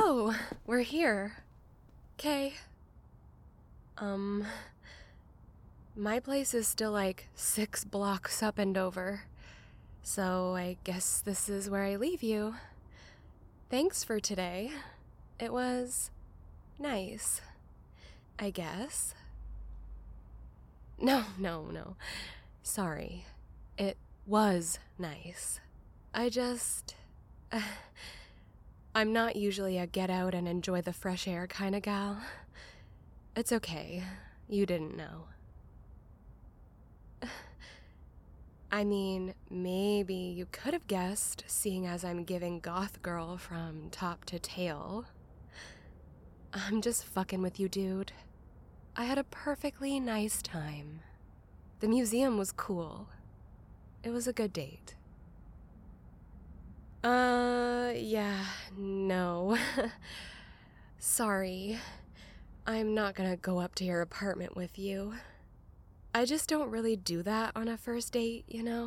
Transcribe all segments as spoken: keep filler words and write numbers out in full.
Oh, we're here. Okay. Um, my place is still like six blocks up and over, so I guess this is where I leave you. Thanks for today. It was nice, I guess. No, no, no. Sorry. It was nice. I just... Uh, I'm not usually a get out and enjoy the fresh air kind of gal. It's okay. You didn't know. I mean, maybe you could have guessed, seeing as I'm giving goth girl from top to tail. I'm just fucking with you, dude. I had a perfectly nice time. The museum was cool. It was a good date. Uh, yeah, no. Sorry. I'm not gonna go up to your apartment with you. I just don't really do that on a first date, you know?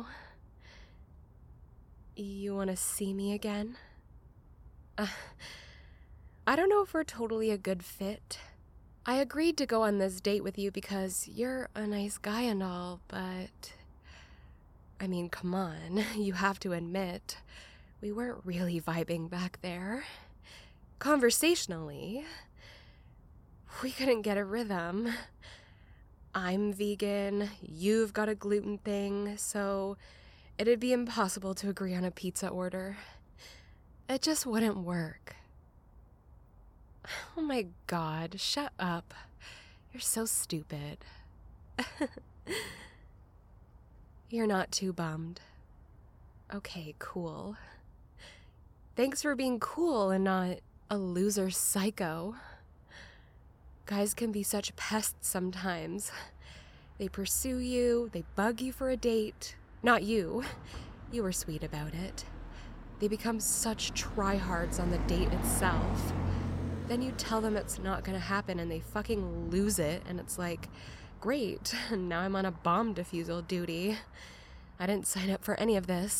You wanna see me again? Uh, I don't know if we're totally a good fit. I agreed to go on this date with you because you're a nice guy and all, but... I mean, come on, you have to admit, we weren't really vibing back there. Conversationally, we couldn't get a rhythm. I'm vegan, you've got a gluten thing, so it'd be impossible to agree on a pizza order. It just wouldn't work. Oh my god, shut up. You're so stupid. You're not too bummed. Okay, cool. Thanks for being cool and not a loser psycho. Guys can be such pests sometimes. They pursue you, they bug you for a date. Not you. You were sweet about it. They become such tryhards on the date itself. Then you tell them it's not gonna happen and they fucking lose it, and it's like, great, now I'm on a bomb defusal duty. I didn't sign up for any of this.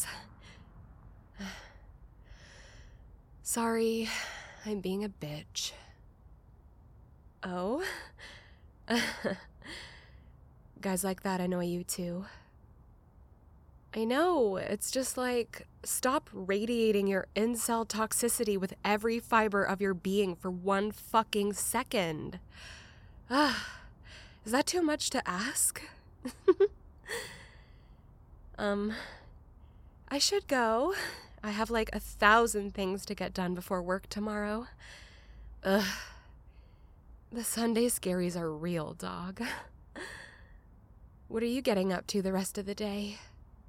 Sorry, I'm being a bitch. Oh? Guys like that annoy you too. I know, it's just like, stop radiating your incel toxicity with every fiber of your being for one fucking second. Ah, is that too much to ask? um, I should go. I have like a thousand things to get done before work tomorrow. Ugh. The Sunday scaries are real, dog. What are you getting up to the rest of the day?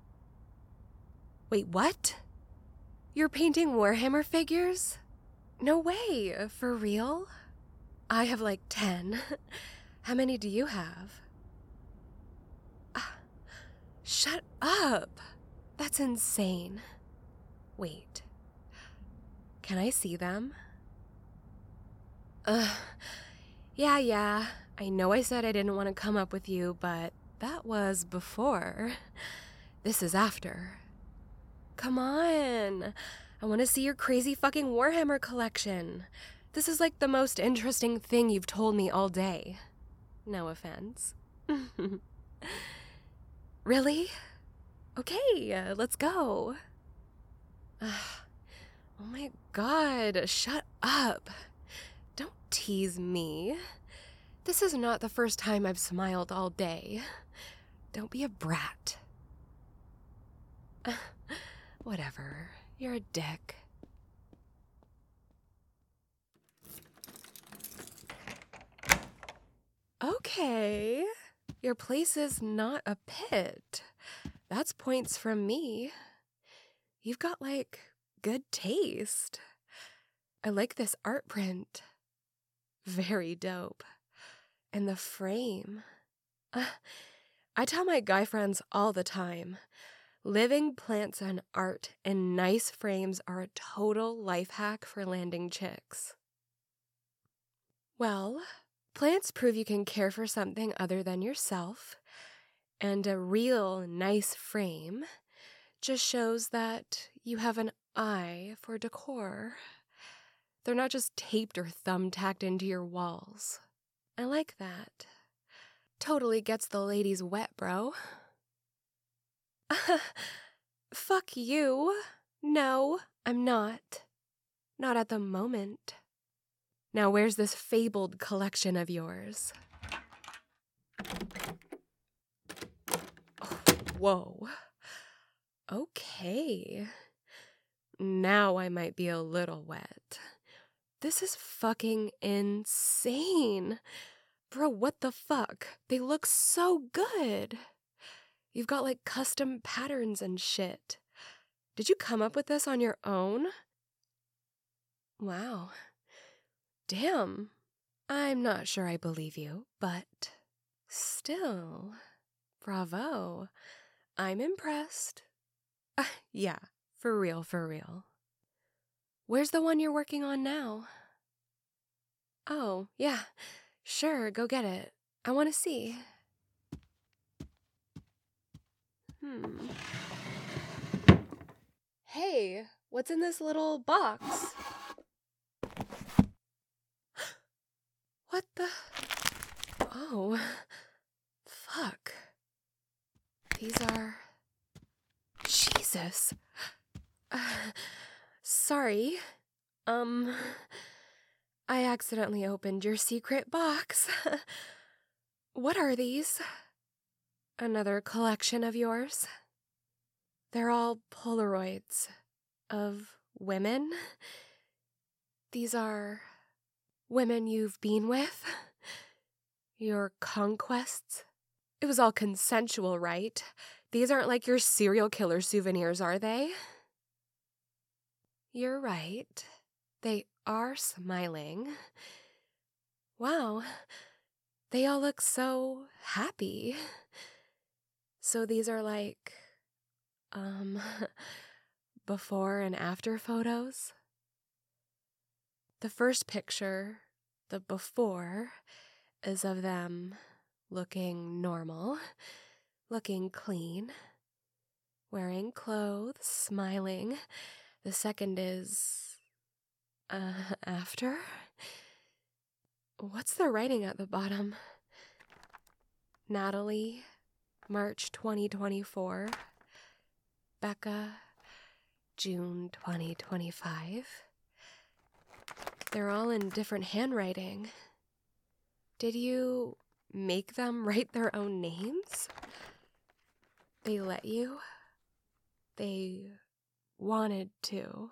Wait, what? You're painting Warhammer figures? No way, for real? I have like ten. How many do you have? Ah, shut up. That's insane. Wait. Can I see them? Ugh. Yeah, yeah. I know I said I didn't want to come up with you, but that was before. This is after. Come on. I want to see your crazy fucking Warhammer collection. This is like the most interesting thing you've told me all day. No offense. Really? Okay, uh, let's go. Uh, oh my god, shut up. Don't tease me. This is not the first time I've smiled all day. Don't be a brat. Uh, whatever. You're a dick. Okay. Your place is not a pit. That's points from me. You've got, like, good taste. I like this art print. Very dope. And the frame. Uh, I tell my guy friends all the time, living plants and art in nice frames are a total life hack for landing chicks. Well, plants prove you can care for something other than yourself, and a real nice frame just shows that you have an eye for decor. They're not just taped or thumbtacked into your walls. I like that. Totally gets the ladies wet, bro. Fuck you. No, I'm not. Not at the moment. Now where's this fabled collection of yours? Oh, whoa. Okay. Now I might be a little wet. This is fucking insane. Bro, what the fuck? They look so good. You've got like custom patterns and shit. Did you come up with this on your own? Wow. Damn. I'm not sure I believe you, but still, bravo. I'm impressed. Uh, yeah, for real, for real. Where's the one you're working on now? Oh, yeah, sure, go get it. I want to see. Hmm. Hey, what's in this little box? What the? Oh, fuck. These are... Jesus. Uh, sorry. Um, I accidentally opened your secret box. What are these? Another collection of yours? They're all Polaroids of women. These are women you've been with? Your conquests? It was all consensual, right? These aren't like your serial killer souvenirs, are they? You're right. They are smiling. Wow. They all look so happy. So these are like, um, before and after photos? The first picture, the before, is of them looking normal, looking clean, wearing clothes, smiling. The second is, uh, after? What's the writing at the bottom? Natalie, March twenty twenty-four. Becca, June twenty twenty-five. They're all in different handwriting. Did you make them write their own names? They let you? They wanted to.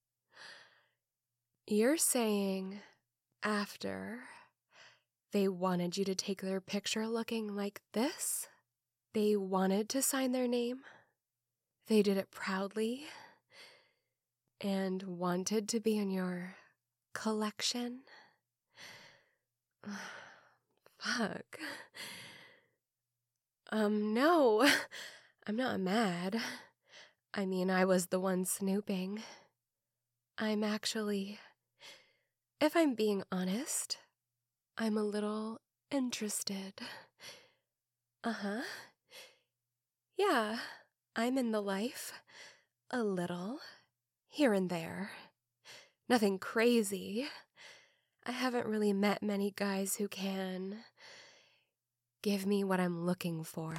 You're saying after they wanted you to take their picture looking like this? They wanted to sign their name? They did it proudly and wanted to be in your collection? Fuck. Um, no. I'm not mad. I mean, I was the one snooping. I'm actually, if I'm being honest, I'm a little interested. Uh-huh. Yeah, I'm in the life. A little. Here and there. Nothing crazy. I haven't really met many guys who can give me what I'm looking for.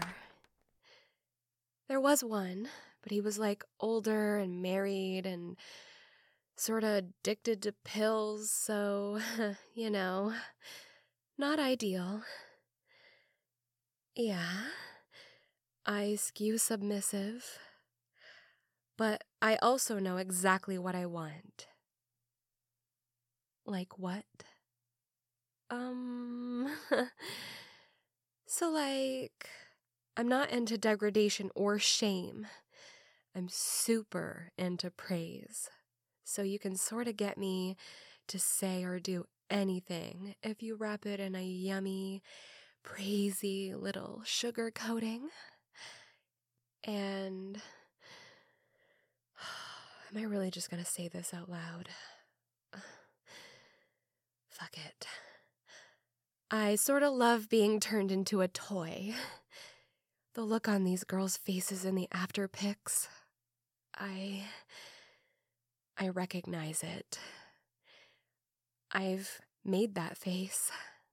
There was one, but he was like older and married and sort of addicted to pills, so, you know, not ideal. Yeah, I skew submissive, but I also know exactly what I want. Like what? Um, so like, I'm not into degradation or shame. I'm super into praise. So you can sort of get me to say or do anything if you wrap it in a yummy, praisey little sugar coating. And am I really just gonna say this out loud? Fuck it. I sort of love being turned into a toy. The look on these girls' faces in the after pics, I... I recognize it. I've made that face.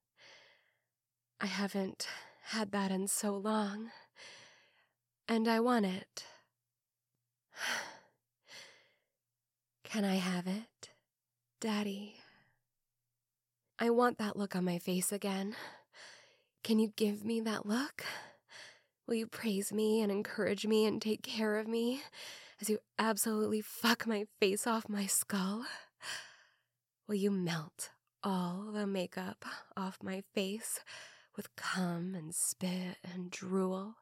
I haven't had that in so long, and I want it. Can I have it, Daddy? I want that look on my face again. Can you give me that look? Will you praise me and encourage me and take care of me as you absolutely fuck my face off my skull? Will you melt all the makeup off my face with cum and spit and drool?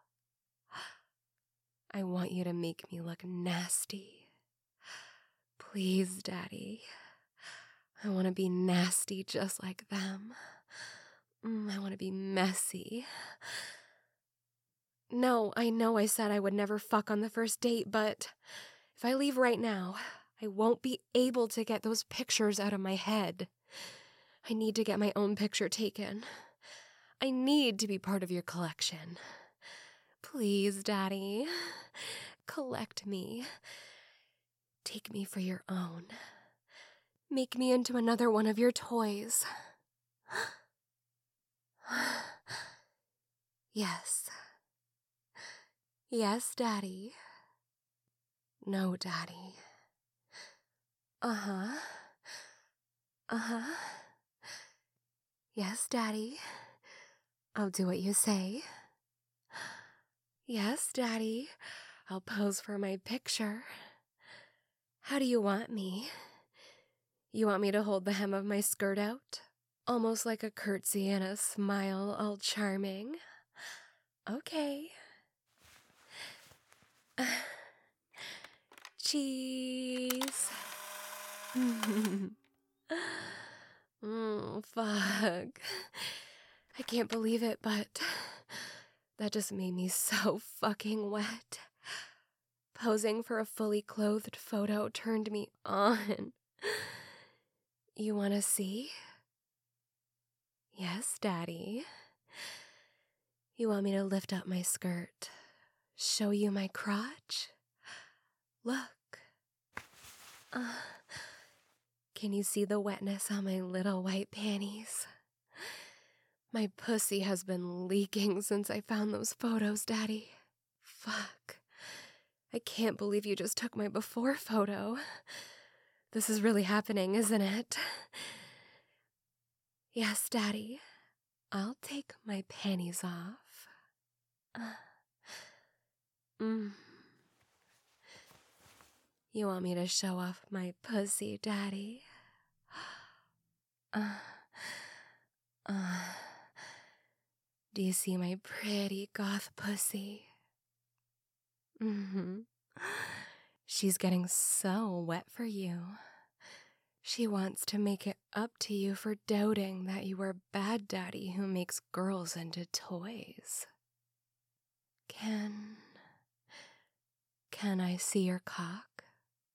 I want you to make me look nasty. Please, Daddy. I want to be nasty just like them. Mm, I want to be messy. No, I know I said I would never fuck on the first date, but if I leave right now, I won't be able to get those pictures out of my head. I need to get my own picture taken. I need to be part of your collection. Please, Daddy, collect me. Take me for your own. Make me into another one of your toys. Yes. Yes, Daddy. No, Daddy. Uh-huh. Uh-huh. Yes, Daddy. I'll do what you say. Yes, Daddy. I'll pose for my picture. How do you want me? You want me to hold the hem of my skirt out? Almost like a curtsy and a smile all charming? Okay. Uh, cheese. Mm, fuck. I can't believe it, but that just made me so fucking wet. Posing for a fully clothed photo turned me on. You wanna see? Yes, Daddy. You want me to lift up my skirt? Show you my crotch? Look. Uh, can you see the wetness on my little white panties? My pussy has been leaking since I found those photos, Daddy. Fuck. I can't believe you just took my before photo. This is really happening, isn't it? Yes, Daddy. I'll take my panties off. Uh, mm. You want me to show off my pussy, Daddy? Uh, uh. Do you see my pretty goth pussy? Mm-hmm. She's getting so wet for you. She wants to make it up to you for doubting that you were bad daddy who makes girls into toys. Can... Can I see your cock?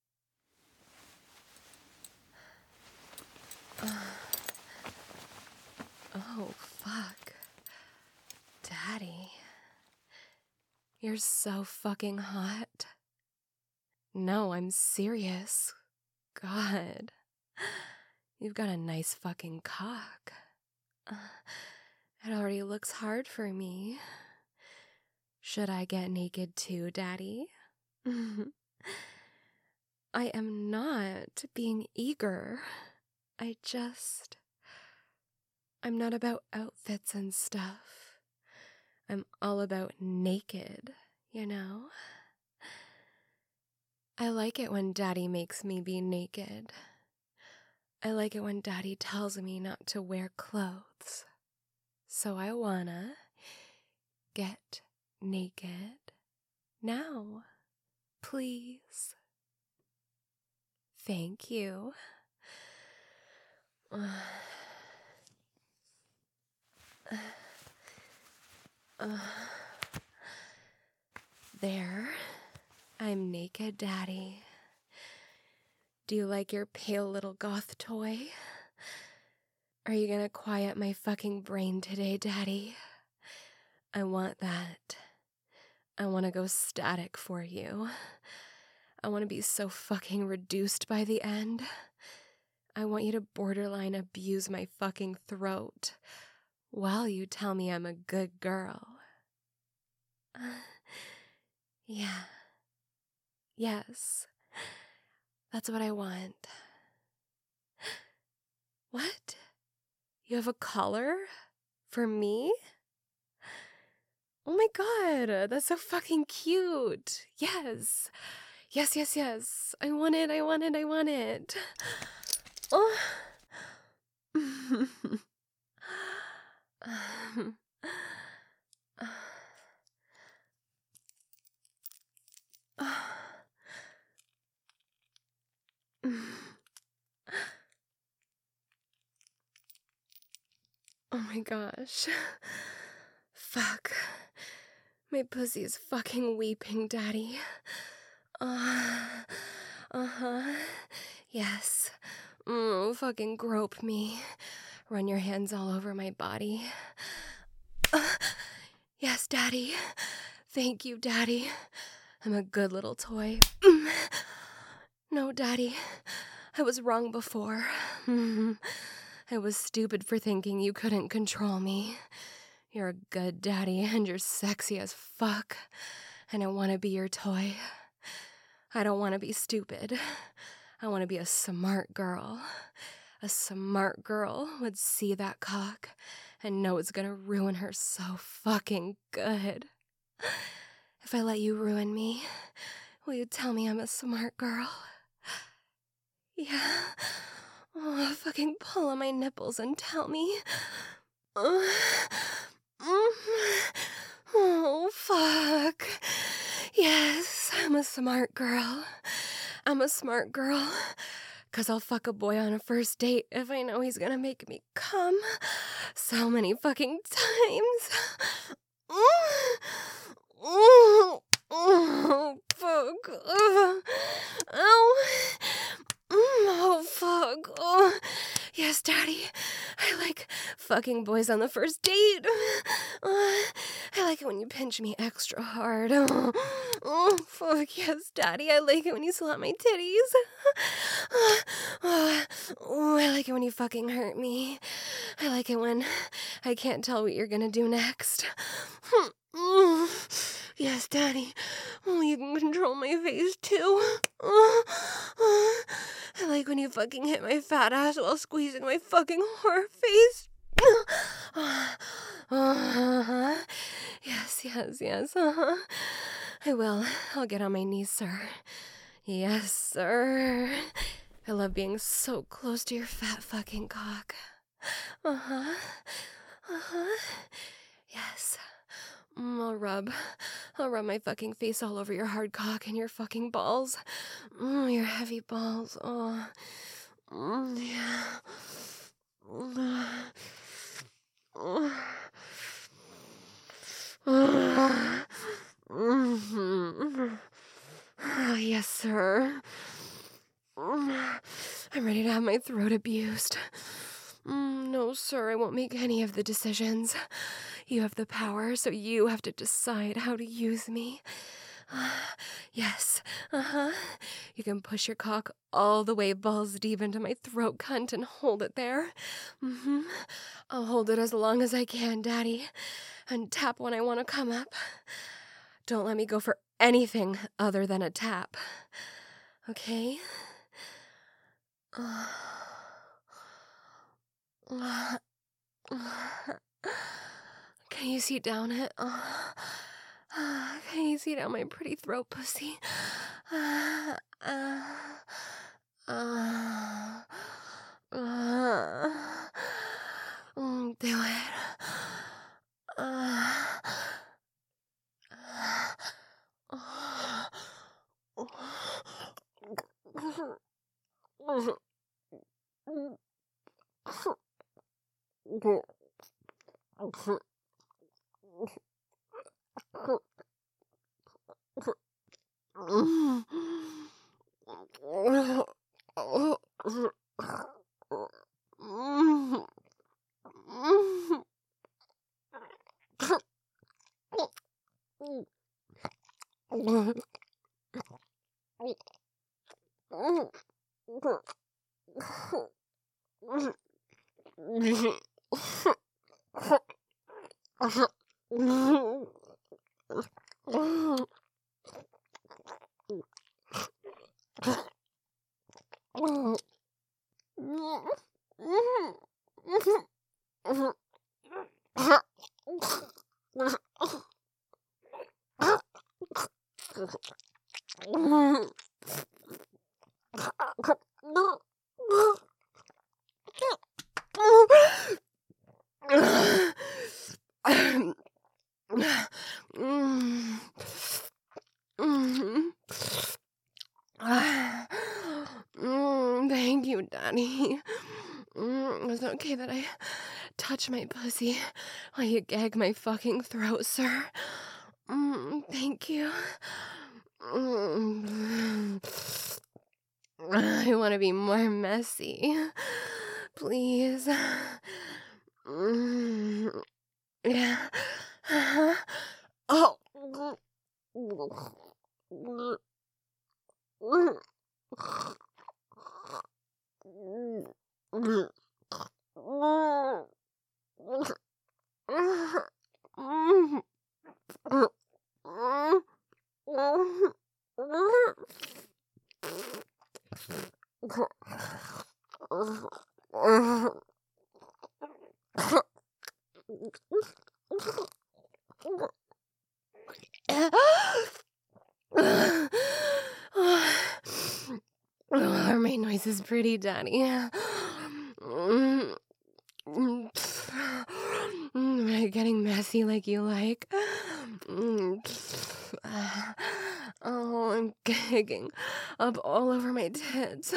Uh, oh, fuck. Daddy. You're so fucking hot. No, I'm serious. God. You've got a nice fucking cock. Uh, it already looks hard for me. Should I get naked too, Daddy? I am not being eager. I just... I'm not about outfits and stuff. I'm all about naked, you know? I like it when Daddy makes me be naked. I like it when Daddy tells me not to wear clothes. So I wanna get naked now, please. Thank you. Uh, uh, there. I'm naked, Daddy. Do you like your pale little goth toy? Are you gonna quiet my fucking brain today, Daddy? I want that. I want to go static for you. I want to be so fucking reduced by the end. I want you to borderline abuse my fucking throat while you tell me I'm a good girl. Uh, yeah. Yes. That's what I want. What? You have a collar? For me? Oh my god, that's so fucking cute. Yes. Yes, yes, yes. I want it, I want it, I want it. Oh. Oh my gosh. Fuck. My pussy is fucking weeping, Daddy. Uh, uh-huh. Yes. Mm, fucking grope me. Run your hands all over my body. Uh, yes, Daddy. Thank you, Daddy. I'm a good little toy. No, Daddy. I was wrong before. I was stupid for thinking you couldn't control me. You're a good daddy, and you're sexy as fuck. And I want to be your toy. I don't want to be stupid. I want to be a smart girl. A smart girl would see that cock and know it's gonna ruin her so fucking good. If I let you ruin me, will you tell me I'm a smart girl? Yeah. Oh, fucking pull on my nipples and tell me. Uh, oh, fuck. Yes, I'm a smart girl. I'm a smart girl. Cause I'll fuck a boy on a first date if I know he's gonna make me come so many fucking times. Oh, oh, fuck. Oh, oh, fuck. Oh, yes, Daddy. I like fucking boys on the first date. Uh, I like it when you pinch me extra hard. Oh, oh, fuck, yes, Daddy. I like it when you slap my titties. Uh, oh, oh, I like it when you fucking hurt me. I like it when I can't tell what you're gonna do next. Oh, yes, Daddy. Oh, you can control my face, too. Oh, oh. I like when you fucking hit my fat ass while squeezing my fucking whore face. Oh, uh-huh. Yes, yes, yes, uh-huh. I will. I'll get on my knees, sir. Yes, sir. I love being so close to your fat fucking cock. Uh-huh. Uh-huh. Yes. Mm, I'll rub. I'll rub my fucking face all over your hard cock and your fucking balls. Mm, your heavy balls. Oh. Mm, yeah. Mm. Oh. Oh. Mm-hmm. Oh, yes, sir. Mm. I'm ready to have my throat abused. Mm, no, sir, I won't make any of the decisions. You have the power, so you have to decide how to use me. Uh, yes, uh-huh. You can push your cock all the way balls deep into my throat, cunt, and hold it there. Mm-hmm. I'll hold it as long as I can, Daddy, and tap when I want to come up. Don't let me go for anything other than a tap. Okay? Uh, uh, uh, can you see down it? Uh, uh, can you see down my pretty throat, pussy? Uh, uh, uh, uh, mm, do it. Uh, Mm, thank you, Daddy. Mm, is it okay that I touch my pussy while you gag my fucking throat, sir? Mm, thank you. Mm. I want to be more messy. Please. Mm. Yeah. Oh. Are my noises pretty, Daddy? Am I getting messy like you like? Oh, I'm gagging up all over my tits.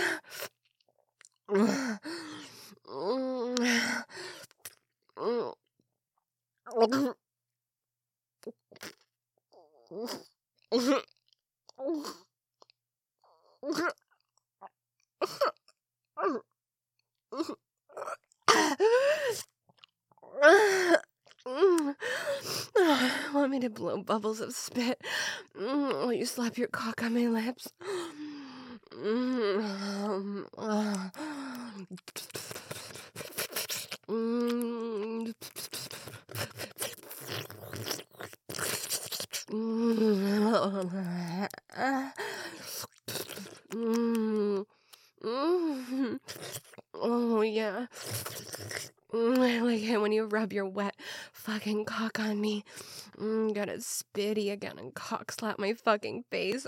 Want me to blow bubbles of spit while you slap your cock on my lips? Mm. Mm. Mm. Oh, yeah. Mm, I like it when you rub your wet fucking cock on me. Mm, gotta spitty again and cock slap my fucking face.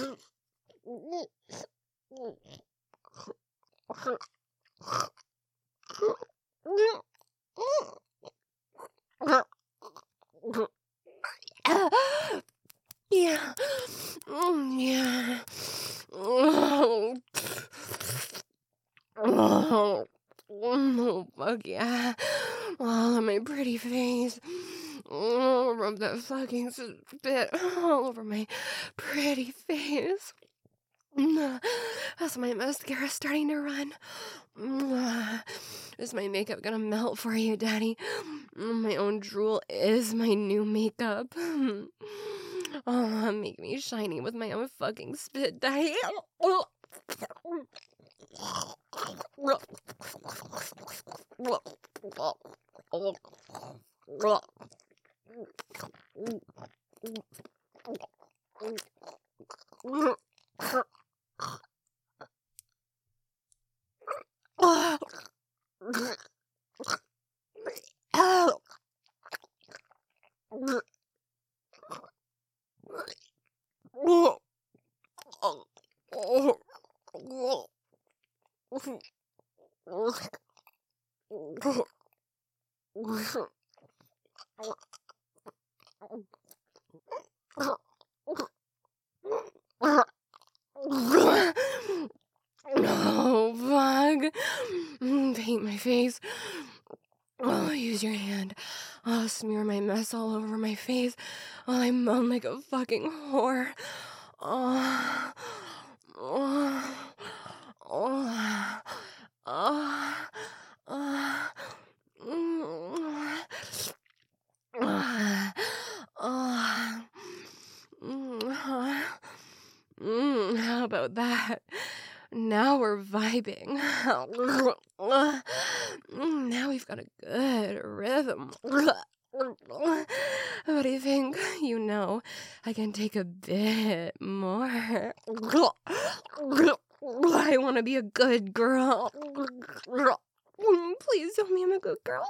Yeah. Mm, yeah. Oh. Oh. Oh, fuck yeah. All on my pretty face. Oh, rub that fucking spit all over my pretty face. That's my mascara starting to run. Is my makeup gonna melt for you, Daddy? My own drool is my new makeup. Oh, make me shiny with my own fucking spit, Daddy. Oh, fuck. Paint my face. Oh, use your hand. Oh, smear my mess all over my face while I moan like a fucking whore. Oh, oh, oh, oh, oh, oh, oh. Mm, how about that? now we're vibing. Now we've got a good rhythm. What do you think? You know, I can take a bit more. I want to be a good girl. Please tell me I'm a good girl.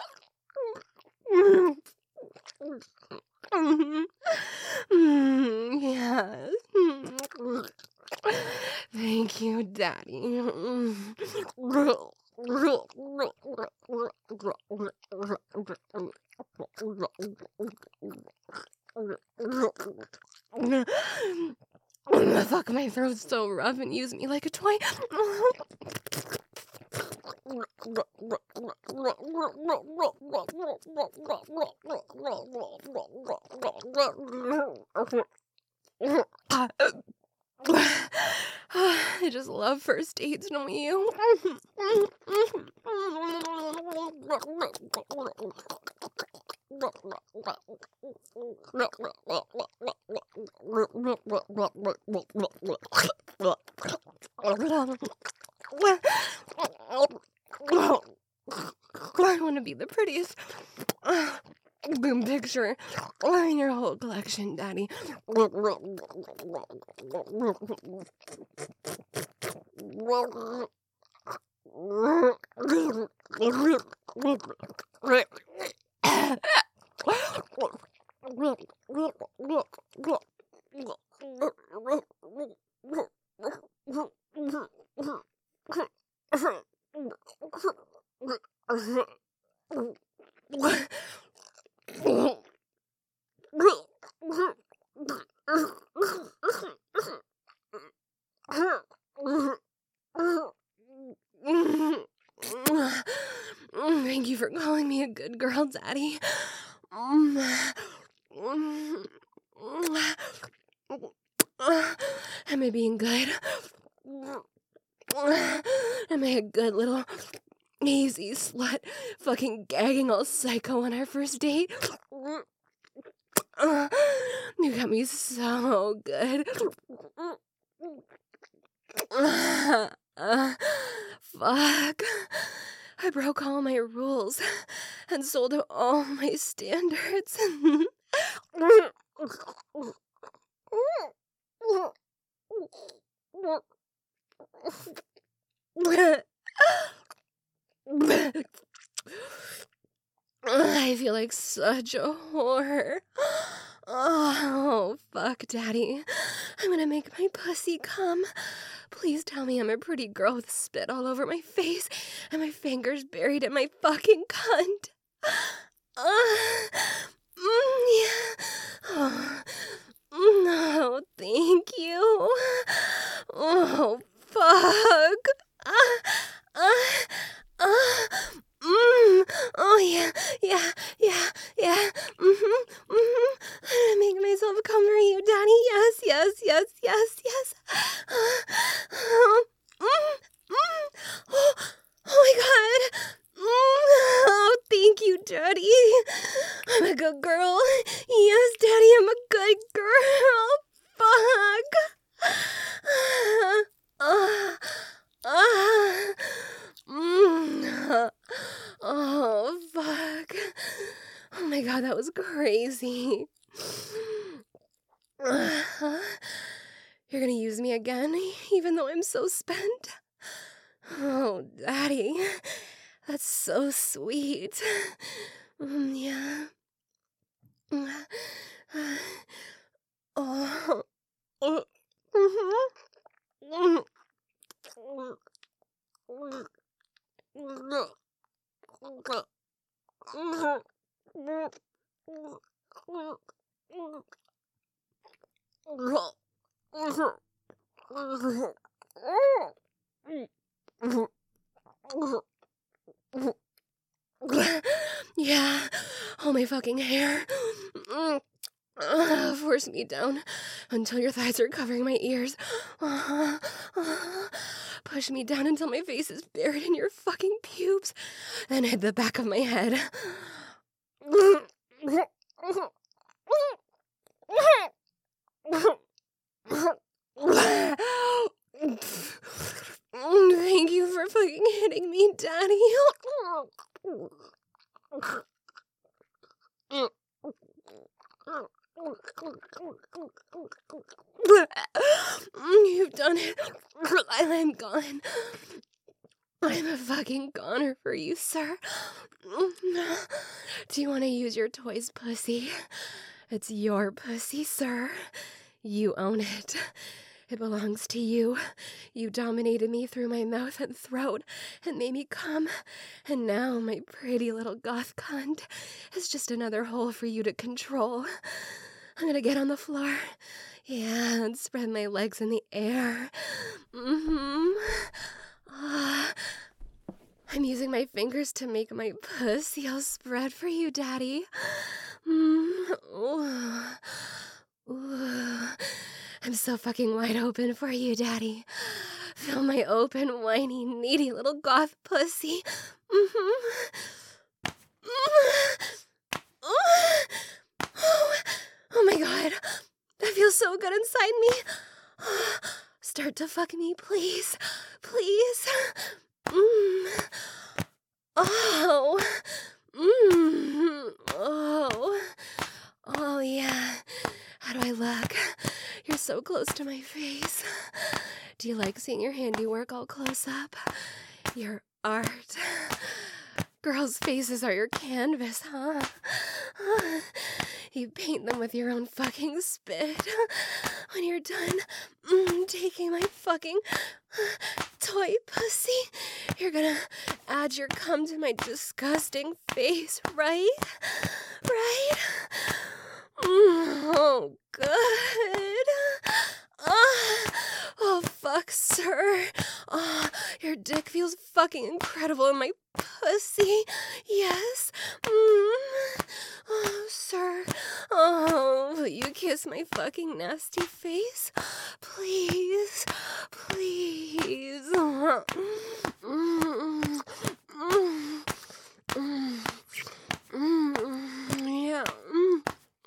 Yes. Thank you, Daddy. Fuck, my throat's so rough and use me like a toy. I just love first dates, don't you? I want to be the prettiest boom picture in your whole collection, Daddy. Thank you for calling me a good girl, Daddy. Am I being good? Am I a good little easy slut fucking gagging all psycho on our first date? You got me so good. Uh, fuck. I broke all my rules and sold out all my standards. I feel like such a whore. Oh, fuck, Daddy. I'm gonna make my pussy come. Please tell me I'm a pretty girl with spit all over my face and my fingers buried in my fucking cunt. Uh, mm, yeah. Oh, no, thank you. Oh, fuck. Uh, uh, uh, mm, oh, yeah, yeah, yeah, yeah. Mm-hmm, mm-hmm. I'm gonna make myself come for you, Daddy. Yes, yes, yes, yes, yes. Uh, mm, mm. Oh, oh, my God. Mm, oh, thank you, Daddy. I'm a good girl. Yes, Daddy, I'm a good girl. Fuck. Uh, uh, mm, oh, fuck. Oh my God, that was crazy. Uh, you're gonna use me again, even though I'm so spent? Oh, Daddy, that's so sweet. Mm, yeah. Uh, oh. Uh, mm-hmm. Yeah, all my fucking hair. Uh, force me down until your thighs are covering my ears. Uh, uh, push me down until my face is buried in your fucking pubes. Then hit the back of my head. fucking hitting me, Daddy. You've done it. I'm gone. I'm a fucking goner for you, sir. Do you want to use your toy's pussy? It's your pussy, sir. You own it. It belongs to you. You dominated me through my mouth and throat and made me come. And now my pretty little goth cunt is just another hole for you to control. I'm gonna get on the floor. Yeah, and spread my legs in the air. Mm-hmm. Ah. I'm using my fingers to make my pussy all spread for you, Daddy. Mm. Ooh. Ooh. I'm so fucking wide open for you, Daddy. Feel my open, whiny, needy little goth pussy. Mm-hmm. Oh. Oh my god. That feels so good inside me. Start to fuck me, please. Please. Mm. Oh. Mm. Oh. Oh, yeah. How do I look? You're so close to my face. Do you like seeing your handiwork all close up? Your art. Girls' faces are your canvas, huh? You paint them with your own fucking spit. When you're done mm, taking my fucking toy pussy, you're gonna add your cum to my disgusting face, right? Right? Mm, oh, good. Uh, oh, fuck, sir. Oh, your dick feels fucking incredible in my pussy. Yes. Mm. Oh, sir. Oh, will you kiss my fucking nasty face? Please. Please. Mm. Mm. Mm. Mm. Mm. Yeah. Mm.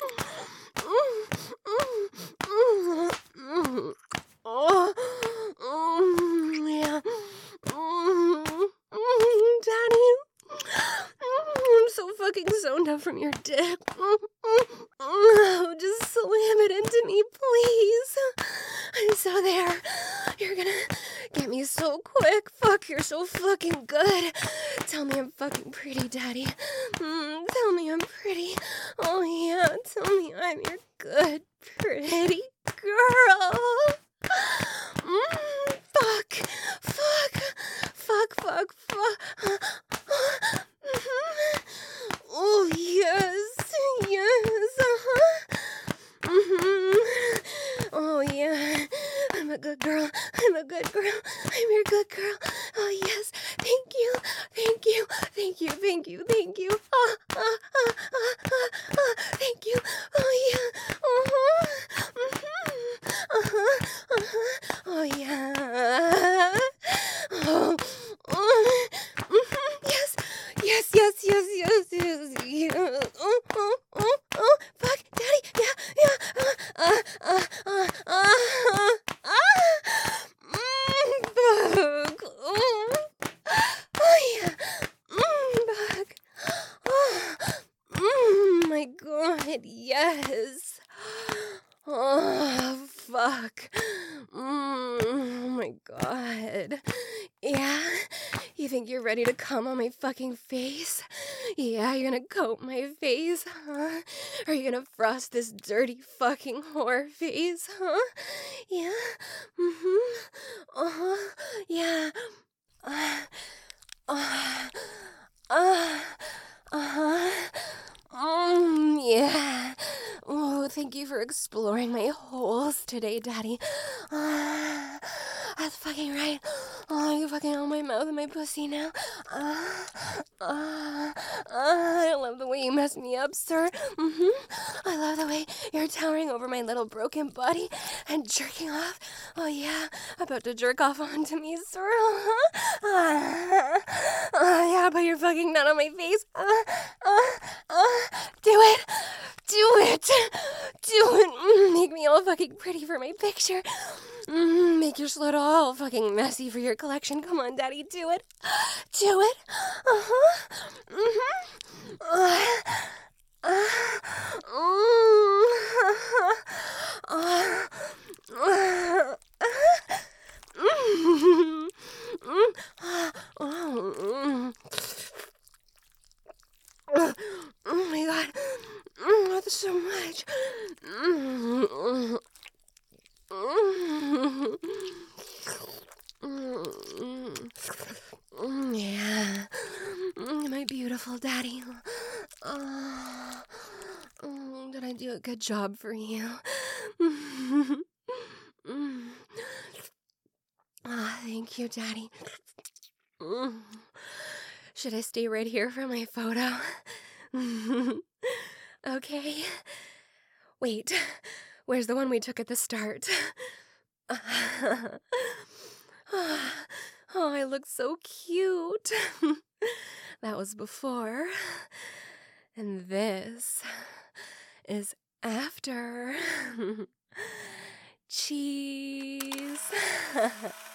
Oh, oh, yeah. Daddy, I'm so fucking zoned out from your dick. Oh, just slam it into me, please. I'm so there. You're gonna get me so quick. Fuck, you're so fucking good. Tell me I'm fucking pretty, Daddy. Mm, tell me I'm pretty. Oh, yeah, tell me I'm your good, pretty girl. Mm, fuck, fuck, fuck, fuck, fuck. Mm-hmm. Oh, yes, yes, uh-huh. Mm-hmm. Oh, yeah. I'm a good girl. I'm a good girl. I'm your good girl. Oh, yes. Thank you. Thank you. Thank you. Thank you. Thank you. Ah, ah, ah, ah, ah, ah. Thank you. Oh, yeah. Uh-huh. Mm-hmm. Uh-huh. Uh-huh. Oh, yeah. Oh. Oh. Mm-hmm. Yes. Yes, yes, yes, yes, yes, yes. Oh, oh, oh, oh. Fuck. Daddy. Yeah, yeah. Uh, uh, uh, uh, uh, uh. Mm, fuck. Oh. Oh, yeah. Mm, fuck. Oh. Mm, my God, yes. Oh, fuck. Mm, oh, my God. Yeah? You think you're ready to come on my fucking face? Yeah, you're gonna coat my face, huh? Are you gonna frost this dirty fucking whore face, huh? Yeah? Mm-hmm. Uh-huh. Yeah. Uh, uh, uh, uh-huh. Mm, yeah. Oh, thank you for exploring my holes today, Daddy. Uh, that's fucking right. Oh, you fucking own my mouth and my pussy now. Uh, uh, uh, I love the way you mess me up, sir. Mm-hmm. I love the way you're towering over my little broken body and jerking off. Oh, yeah. About to jerk off onto me, sir. Uh-huh. Uh, uh, yeah, put your fucking nut on my face. Uh, uh, uh, do it. Do it. Do it. Mm, make me all fucking pretty for my picture. Mm, make your sled all fucking messy for your collection. Come on, Daddy, do it. Do it. Uh-huh. Mm-hmm. Uh, uh, oh my god. That's so much. Yeah. My beautiful daddy. Oh, oh, did I do a good job for you? Oh, thank you, Daddy. Should I stay right here for my photo? Okay. Wait, where's the one we took at the start? Oh, I look so cute. That was before. And this is after. Cheese.